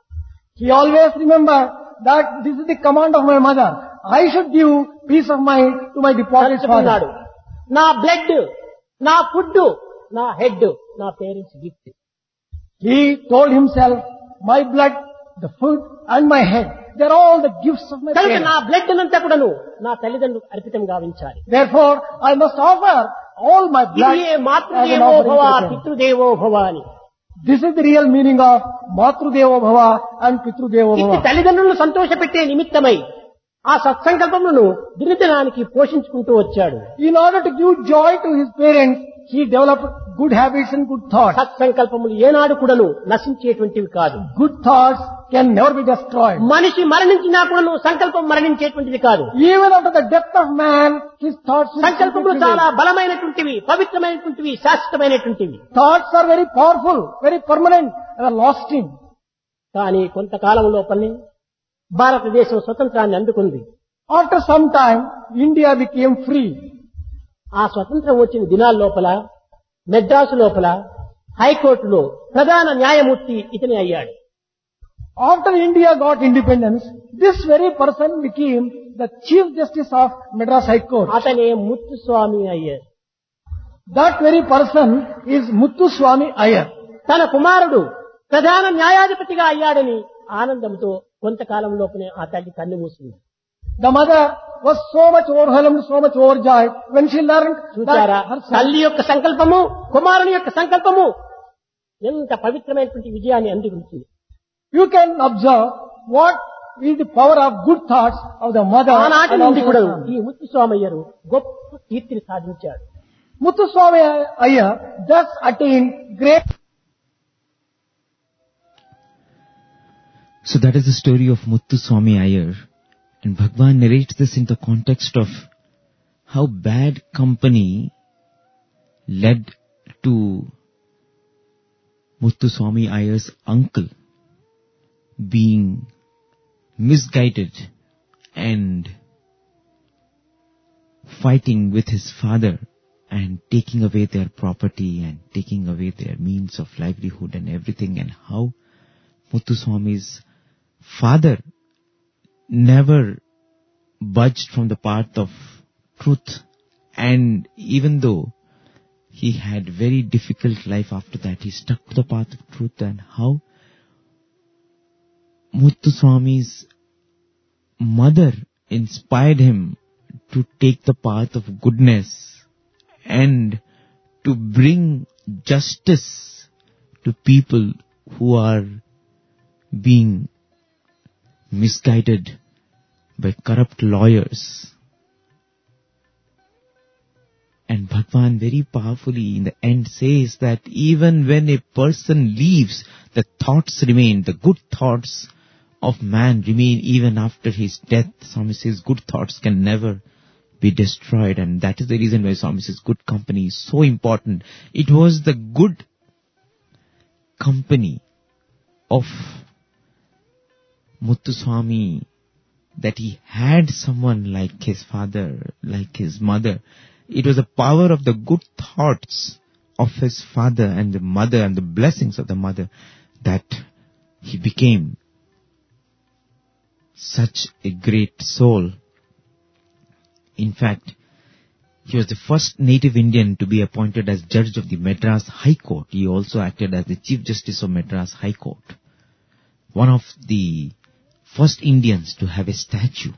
He always remembered that this is the command of my mother. I should give peace of mind to my departed తలుచుకున్నాడు. father. నా బ్లడ్, నా ఫుడ్, నా హెడ్, నా parents gift. He told himself, my blood, the food and my head, they're all the gifts of my కనుక parents. నా blood నంతా కూడాను నా తల్లిదండ్రులకు అర్పితం గావించాలి. Therefore, I must offer all my blood ఇది as an మాతృదేవో offering భవ to the parents. పితృదేవో భవ అని. This is the real meaning of Matrudevo Bhava and Pitrudevo ఇది Bhava. తల్లిదండ్రులను సంతోషపెట్టే నిమిత్తమై ఆ సత్సంకల్పములను దినదినానికి పోషించుకుంటూ వచ్చాడు. In order to give joy to his parents, he developed good habits and good thoughts. సత్సంకల్పములు ఏనాడు కూడాను నశించేటువంటివి కాదు. Good thoughts can never be destroyed. మనిషి మరణించినా కూడాను సంకల్పం మరణించేటువంటిది కాదు. Even after the death of man, his thoughts will సంకల్పములు still చాలా prevail. బలమైనటువంటివి, పవిత్రమైనటువంటివి, శాశ్వతమైనటువంటివి. Thoughts are very powerful, very permanent, everlasting. కానీ కొంతకాలం లోపలనే భారతదేశం స్వతంత్రాన్ని అందుకుంది. After some time, India became free. ఆ స్వతంత్రం వచ్చిన దినాల లోపల మెడ్రాసు లోపల హైకోర్టులో ప్రధాన న్యాయమూర్తి ఇతనే అయ్యాడు. After India got independence, this very person became the Chief Justice of Madras High Court. అతనే ముత్తుస్వామి అయ్యారు. That very person is Muthuswami Iyer. తన కుమారుడు ప్రధాన న్యాయాధిపతిగా అయ్యాడని ఆనందంతో కొంతకాలం లోపలే ఆ తల్లి కన్ను మూసింది. The mother was so much overwhelmed, so much overjoyed when she learned చూచారా, that her son, తల్లి యొక్క సంకల్పము కుమారుని యొక్క సంకల్పము ఎంత పవిత్రమైనటువంటి విజయాన్ని అందించింది. you can observe what is the power of good thoughts of the mother. ఆనాటి and నుండి also కూడా the son. ఈ ముత్తుస్వామయ్యరు గొప్ప కీర్తిని సాధించాడు. Muthuswami Iyer thus attained great. So that is the story of Muthuswami Iyer. And Bhagwan narrates this in the context of how bad company led to Muthuswami Iyer's uncle being misguided and fighting with his father and taking away their property and taking away their means of livelihood and everything, and how Muthuswami's father never budged from the path of truth, and even though he had very difficult life after that, he stuck to the path of truth, and how Muthuswami's mother inspired him to take the path of goodness and to bring justice to people who are being misguided by corrupt lawyers. And Bhagwan very powerfully in the end says that even when a person leaves, the thoughts remain, the good thoughts of man remain even after his death. Swami says good thoughts can never be destroyed, and that is the reason why Swami says good company is so important. It was the good company of Muthuswami that he had someone like his father, like his mother. It was the power of the good thoughts of his father and the mother and the blessings of the mother that he became such a great soul. In fact, he was the first native Indian to be appointed as judge of the Madras High Court. He also acted as the Chief Justice of Madras High Court. One of the first Indians to have a statue.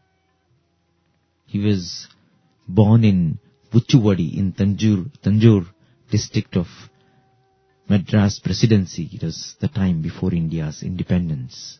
He was born in Vuchuvadi in Tanjore, Tanjore district of Madras Presidency. It was the time before India's independence.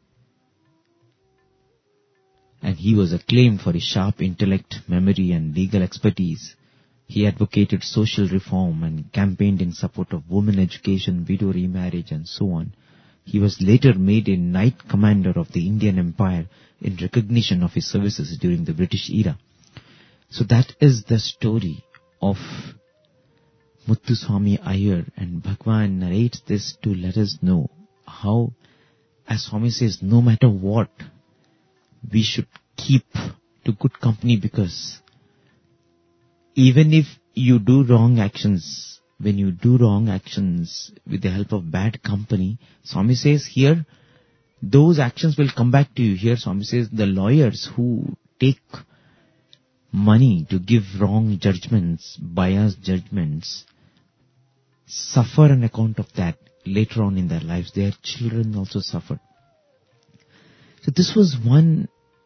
And he was acclaimed for his sharp intellect, memory and legal expertise. He advocated social reform and campaigned in support of women education, widow remarriage and so on. He was later made a Knight Commander of the Indian Empire in recognition of his services during the British era. So that is the story of Muthuswami Iyer, and Bhagwan narrates this to let us know how, as Swami says, no matter what, we should keep to good company, because even if you do wrong actions, when you do wrong actions with the help of bad company, Swami says here, those actions will come back to you. Here Swami says the lawyers who take money to give wrong judgments, biased judgments, suffer on account of that later on in their lives. Their children also suffered. So this was one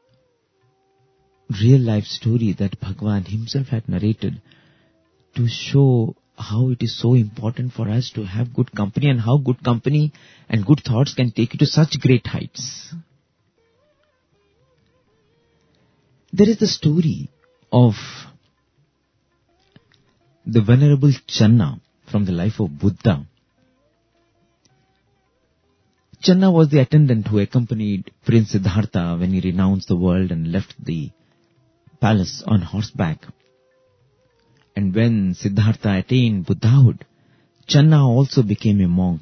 real life story that Bhagwan himself had narrated to show how it is so important for us to have good company, and how good company and good thoughts can take you to such great heights. There is the story of the Venerable Channa from the life of Buddha. Channa was the attendant who accompanied Prince Siddhartha when he renounced the world and left the palace on horseback. And when Siddhartha attained Buddhahood, Channa also became a monk.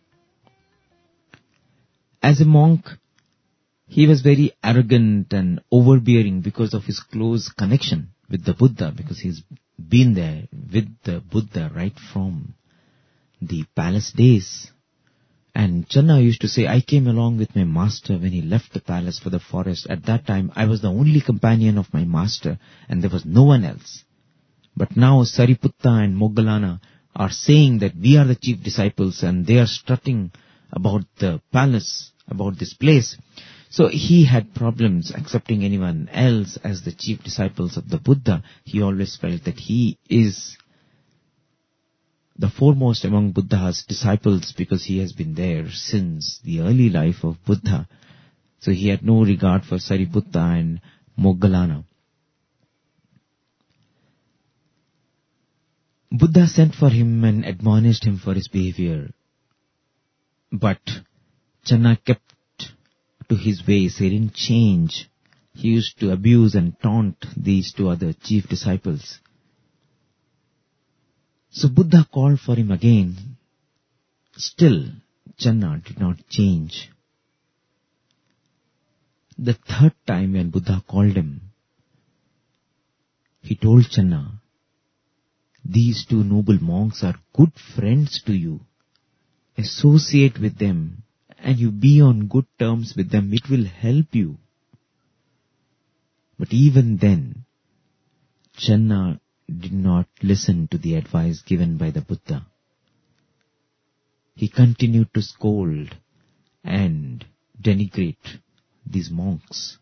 As a monk, he was very arrogant and overbearing because of his close connection with the Buddha, because he's been there with the Buddha right from the palace days. And Channa used to say, I came along with my master when he left the palace for the forest. At that time, I was the only companion of my master, and there was no one else. But now Sariputta and Moggallana are saying that we are the chief disciples, and they are strutting about the palace, about this place. So he had problems accepting anyone else as the chief disciples of the Buddha. He always felt that he is the foremost among Buddha's disciples because he has been there since the early life of Buddha. So he had no regard for Sariputta and Moggallana. Buddha sent for him and admonished him for his behavior. But Channa kept to his ways. He didn't change. He used to abuse and taunt these two other chief disciples. So Buddha called for him again. Still, Channa did not change. The third time when Buddha called him, he told Channa, these two noble monks are good friends to you. Associate with them and you be on good terms with them. It will help you. But even then, Channa did not listen to the advice given by the Buddha. He continued to scold and denigrate these monks.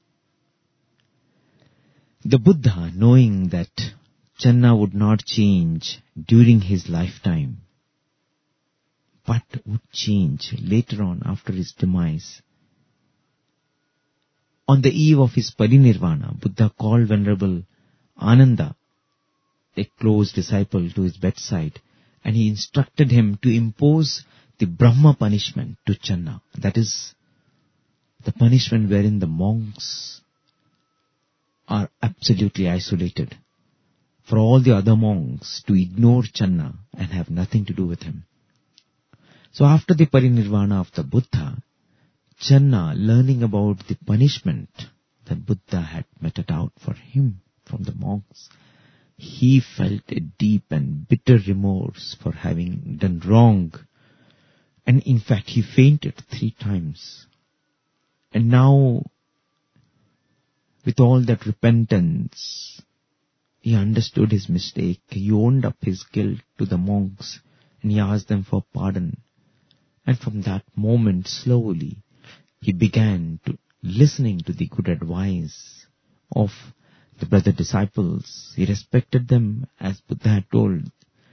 The Buddha, knowing that Channa would not change during his lifetime, but would change later on after his demise, on the eve of his parinirvana, Buddha called Venerable Ananda, a close disciple, to his bedside, and he instructed him to impose the Brahma punishment to Channa. That is, the punishment wherein the monks are absolutely isolated, for all the other monks to ignore Channa and have nothing to do with him. So after the parinirvana of the Buddha, Channa, learning about the punishment that Buddha had meted out for him from the monks, he felt a deep and bitter remorse for having done wrong. And in fact, he fainted three times. And now, with all that repentance, he understood his mistake. He owned up his guilt to the monks and he asked them for pardon. And from that moment, slowly, he began to listening to the good advice of the brother disciples. He respected them, as Buddha had told.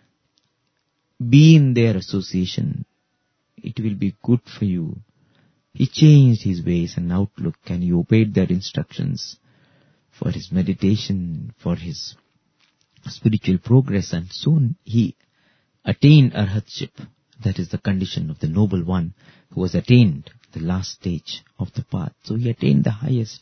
Be in their association. It will be good for you. He changed his ways and outlook, and he obeyed their instructions for his meditation, for his spiritual progress, and soon he attained arhatship. That is the condition of the noble one who has attained the last stage of the path. So he attained the highest.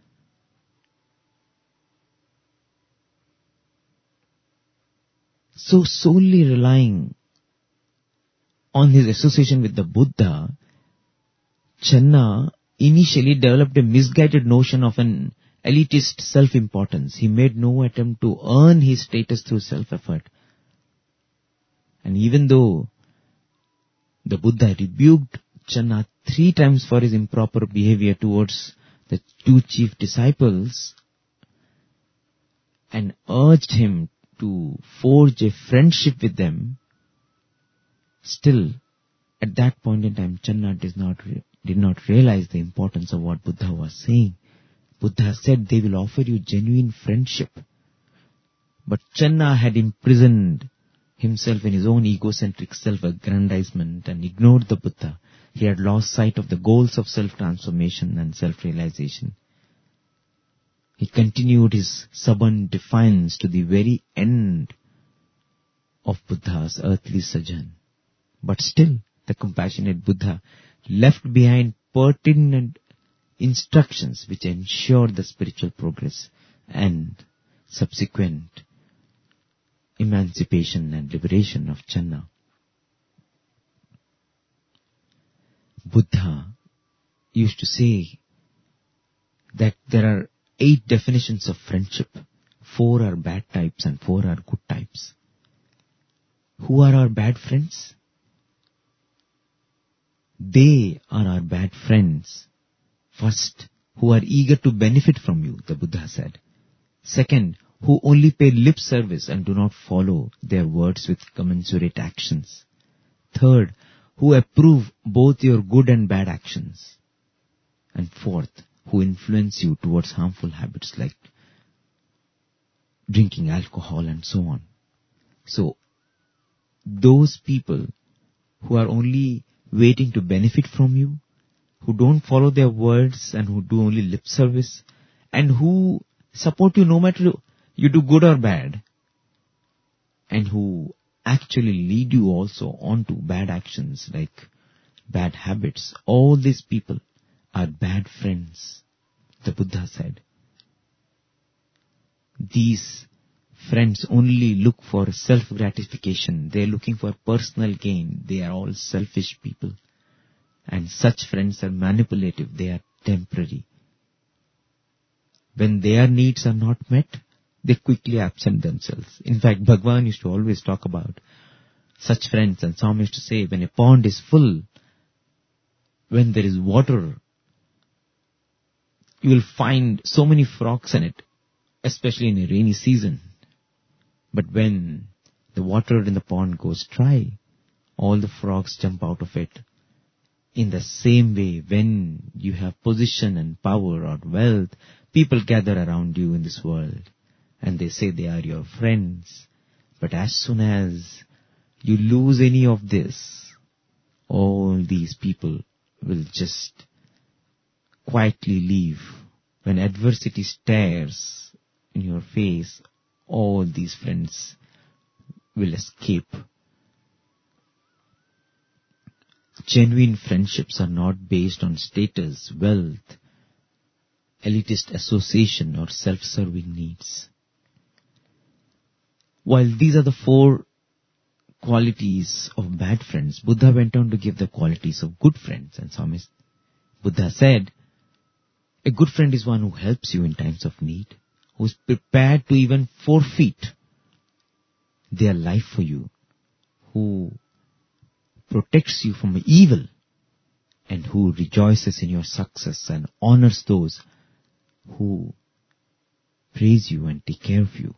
So solely relying on his association with the Buddha, Channa initially developed a misguided notion of an elitist self-importance. He made no attempt to earn his status through self-effort. And even though the Buddha rebuked Channa three times for his improper behavior towards the two chief disciples and urged him to forge a friendship with them, still, at that point in time, Channa did not, re- did not realize the importance of what Buddha was saying. Buddha said they will offer you genuine friendship. But Channa had imprisoned himself in his own egocentric self-aggrandizement and ignored the Buddha. He had lost sight of the goals of self-transformation and self-realization. He continued his stubborn defiance to the very end of Buddha's earthly sojourn. But still, the compassionate Buddha left behind pertinent instructions which ensured the spiritual progress and subsequent emancipation and liberation of Channa. Buddha used to say that there are eight definitions of friendship. Four are bad types and four are good types. Who are our bad friends? They are our bad friends. First, who are eager to benefit from you, the Buddha said. Second, who only pay lip service and do not follow their words with commensurate actions. Third, who approve both your good and bad actions. And fourth, who influence you towards harmful habits like drinking alcohol and so on. So, those people who are only waiting to benefit from you, who don't follow their words and who do only lip service, and who support you no matter you do good or bad, and who actually lead you also on to bad actions like bad habits, all these people are bad friends, the Buddha said. These friends only look for self-gratification. They are looking for personal gain. They are all selfish people. And such friends are manipulative. They are temporary. When their needs are not met, they quickly absent themselves. In fact, Bhagavan used to always talk about such friends, and Swami used to say, when a pond is full, when there is water, you will find so many frogs in it, especially in a rainy season. But when the water in the pond goes dry, all the frogs jump out of it In the same way, when you have position and power or wealth, people gather around you in this world and they say they are your friends. But as soon as you lose any of this, all these people will just quietly leave. When adversity stares in your face, all these friends will escape. Genuine friendships are not based on status, wealth, elitist association or self-serving needs. While these are the four qualities of bad friends, Buddha went on to give the qualities of good friends. And Swami Buddha said, a good friend is one who helps you in times of need, who is prepared to even forfeit their life for you, who protects you from evil, and who rejoices in your success and honors those who praise you and take care of you.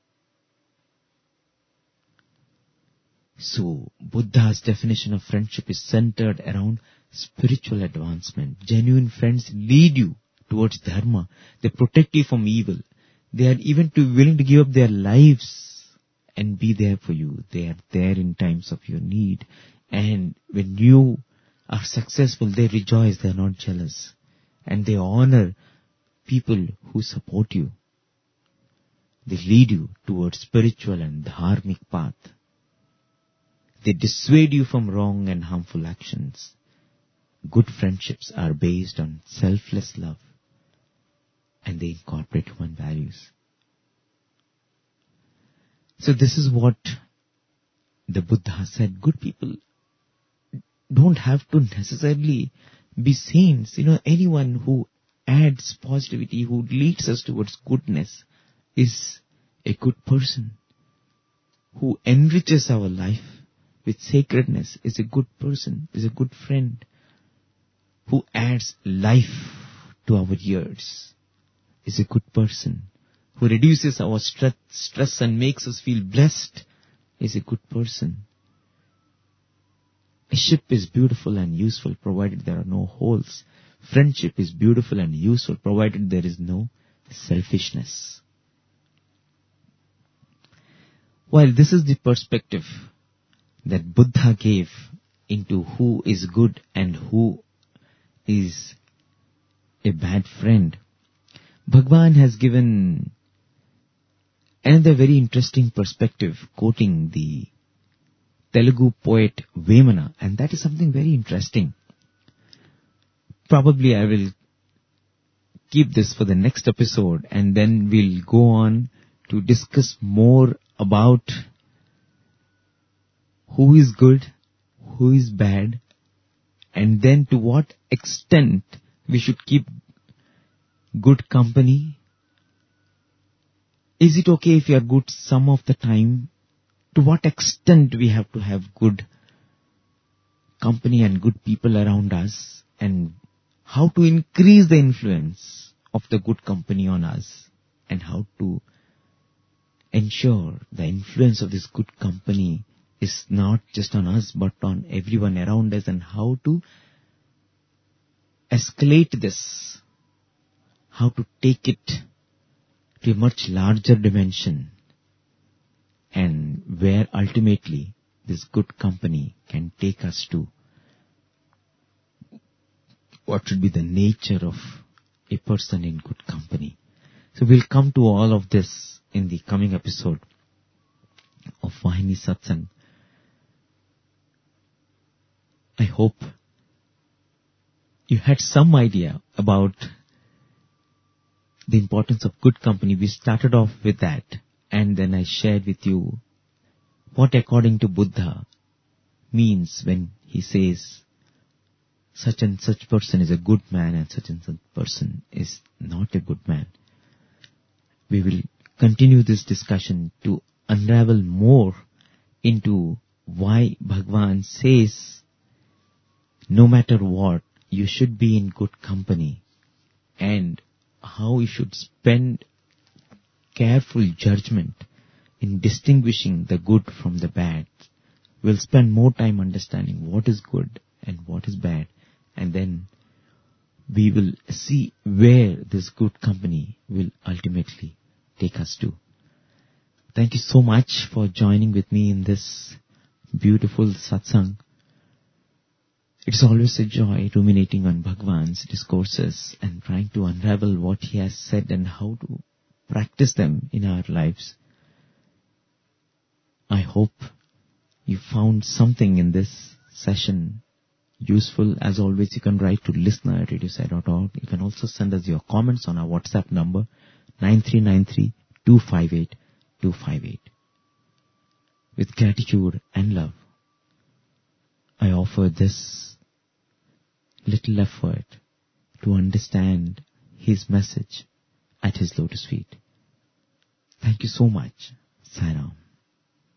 So, Buddha's definition of friendship is centered around spiritual advancement. Genuine friends lead you towards dharma. They protect you from evil. They are even too willing to give up their lives and be there for you. They are there in times of your need. And when you are successful, they rejoice. They are not jealous. And they honor people who support you. They lead you towards spiritual and dharmic path. They dissuade you from wrong and harmful actions. Good friendships are based on selfless love, and they incorporate human values. So this is what the Buddha said. Good people don't have to necessarily be saints. You know, anyone who adds positivity, who leads us towards goodness, is a good person. Who enriches our life with sacredness is a good person, is a good friend. Who adds life to our years is a good person. Who reduces our stress, stress and makes us feel blessed is a good person. A ship is beautiful and useful provided there are no holes. Friendship is beautiful and useful provided there is no selfishness. While this is the perspective that Buddha gave into who is good and who is a bad friend, Bhagwan has given another very interesting perspective, quoting the Telugu poet Vemana, and that is something very interesting. Probably I will keep this for the next episode, and then we'll go on to discuss more about who is good, who is bad, and then to what extent we should keep good company. Is it okay if you are good some of the time? To what extent we have to have good company and good people around us, and how to increase the influence of the good company on us, and how to ensure the influence of this good company is not just on us but on everyone around us, and how to escalate this, how to take it to a much larger dimension, and where ultimately this good company can take us to. What should be the nature of a person in good company? So we'll come to all of this in the coming episode of Vahini Satsang. I hope you had some idea about the importance of good company. We started off with that, and then I shared with you what according to Buddha means when he says such and such person is a good man and such and such person is not a good man. We will continue this discussion to unravel more into why Bhagwan says no matter what, you should be in good company, and how you should spend careful judgment in distinguishing the good from the bad. We'll spend more time understanding what is good and what is bad, and then we will see where this good company will ultimately take us to. Thank you so much for joining with me in this beautiful satsang. It's always a joy ruminating on Bhagwan's discourses and trying to unravel what he has said and how to practice them in our lives. I hope you found something in this session useful. As always, you can write to listener at radio sai dot org. You can also send us your comments on our WhatsApp number nine three nine three, two five eight, two five eight. With gratitude and love, I offer this little effort to understand his message at his lotus feet. Thank you so much. Sai Ram.